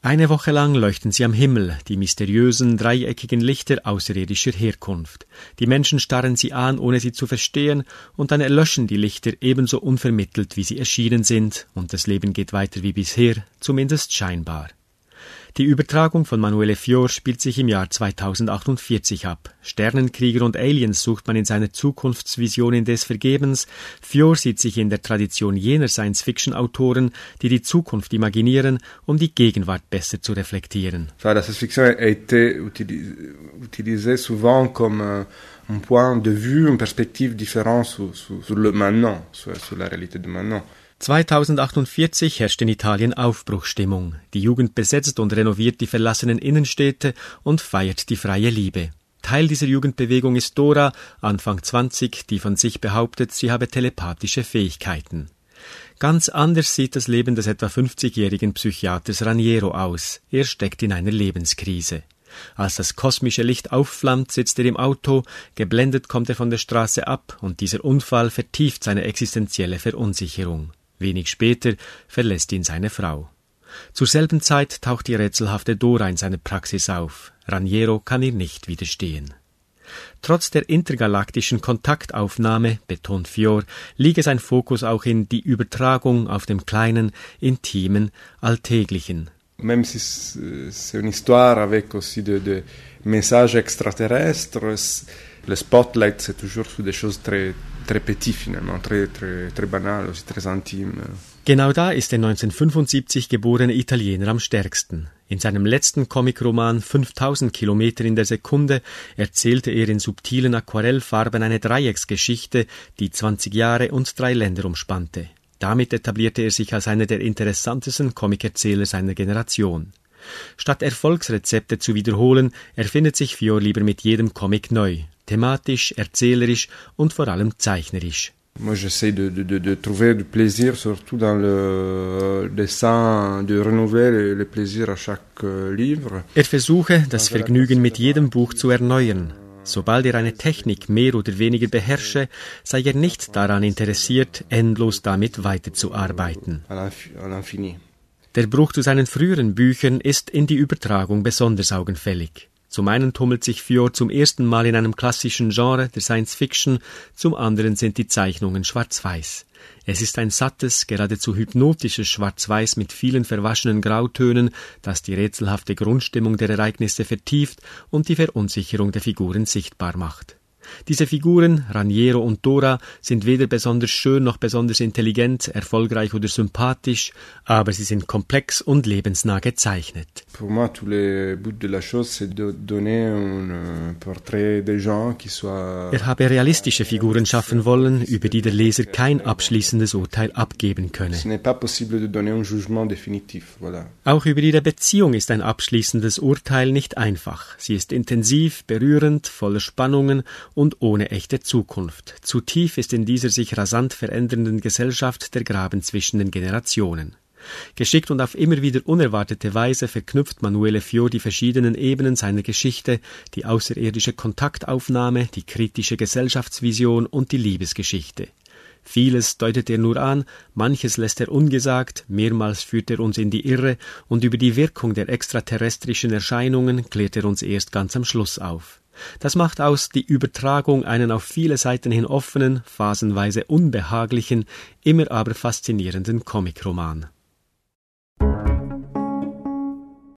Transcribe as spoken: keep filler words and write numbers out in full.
Eine Woche lang leuchten sie am Himmel, die mysteriösen, dreieckigen Lichter außerirdischer Herkunft. Die Menschen starren sie an, ohne sie zu verstehen, und dann erlöschen die Lichter ebenso unvermittelt, wie sie erschienen sind, und das Leben geht weiter wie bisher, zumindest scheinbar. Die Übertragung von Manuele Fior spielt sich im Jahr zweitausendachtundvierzig ab. Sternenkrieger und Aliens sucht man in seiner Zukunftsvision indes vergebens. Fior sieht sich in der Tradition jener Science-Fiction-Autoren, die die Zukunft imaginieren, um die Gegenwart besser zu reflektieren. La science-fiction a été utilisée souvent comme un point de vue, une perspective différente sur, sur, sur le maintenant, sur, sur la réalité du maintenant. zweitausendachtundvierzig herrscht in Italien Aufbruchstimmung. Die Jugend besetzt und renoviert die verlassenen Innenstädte und feiert die freie Liebe. Teil dieser Jugendbewegung ist Dora, Anfang zwanzig, die von sich behauptet, sie habe telepathische Fähigkeiten. Ganz anders sieht das Leben des etwa fünfzigjährigen Psychiaters Raniero aus. Er steckt in einer Lebenskrise. Als das kosmische Licht aufflammt, sitzt er im Auto, geblendet kommt er von der Straße ab und dieser Unfall vertieft seine existenzielle Verunsicherung. Wenig später verlässt ihn seine Frau. Zur selben Zeit taucht die rätselhafte Dora in seiner Praxis auf. Raniero kann ihr nicht widerstehen. Trotz der intergalaktischen Kontaktaufnahme, betont Fior, liege sein Fokus auch in die Übertragung auf dem kleinen, intimen, alltäglichen. Même si c'est une histoire avec aussi de, de messages extraterrestres, le spotlight c'est toujours sur des choses très, très petites finalement, très, très, très banales, aussi très intimes. Genau da ist der neunzehnhundertfünfundsiebzig geborene Italiener am stärksten. In seinem letzten Comicroman fünftausend Kilometer in der Sekunde erzählte er in subtilen Aquarellfarben eine Dreiecksgeschichte, die zwanzig Jahre und drei Länder umspannte. Damit etablierte er sich als einer der interessantesten Comicerzähler seiner Generation. Statt Erfolgsrezepte zu wiederholen, erfindet sich Fior lieber mit jedem Comic neu, thematisch, erzählerisch und vor allem zeichnerisch. Moi, j'essaie de, de, de, de trouver du plaisir, surtout dans le dessin, de renouveler le plaisir à chaque livre. Er versuche, das Vergnügen mit jedem Buch zu erneuern. Sobald er eine Technik mehr oder weniger beherrsche, sei er nicht daran interessiert, endlos damit weiterzuarbeiten. Der Bruch zu seinen früheren Büchern ist in die Übertragung besonders augenfällig. Zum einen tummelt sich Fior zum ersten Mal in einem klassischen Genre der Science-Fiction, zum anderen sind die Zeichnungen schwarz-weiß. Es ist ein sattes, geradezu hypnotisches Schwarz-Weiß mit vielen verwaschenen Grautönen, das die rätselhafte Grundstimmung der Ereignisse vertieft und die Verunsicherung der Figuren sichtbar macht. Diese Figuren, Raniero und Dora, sind weder besonders schön noch besonders intelligent, erfolgreich oder sympathisch, aber sie sind komplex und lebensnah gezeichnet. Pour moi, tous les buts de la chose, c'est de donner un portrait des gens qui soit. Er habe realistische Figuren schaffen wollen, über die der Leser kein abschließendes Urteil abgeben könne. Ce n'est pas possible de donner un jugement définitif, voilà. Auch über ihre Beziehung ist ein abschließendes Urteil nicht einfach. Sie ist intensiv, berührend, voller Spannungen und ohne echte Zukunft. Zu tief ist in dieser sich rasant verändernden Gesellschaft der Graben zwischen den Generationen. Geschickt und auf immer wieder unerwartete Weise verknüpft Manuele Fior die verschiedenen Ebenen seiner Geschichte, die außerirdische Kontaktaufnahme, die kritische Gesellschaftsvision und die Liebesgeschichte. Vieles deutet er nur an, manches lässt er ungesagt, mehrmals führt er uns in die Irre und über die Wirkung der extraterrestrischen Erscheinungen klärt er uns erst ganz am Schluss auf. Das macht aus die Übertragung einen auf viele Seiten hin offenen, phasenweise unbehaglichen, immer aber faszinierenden Comicroman.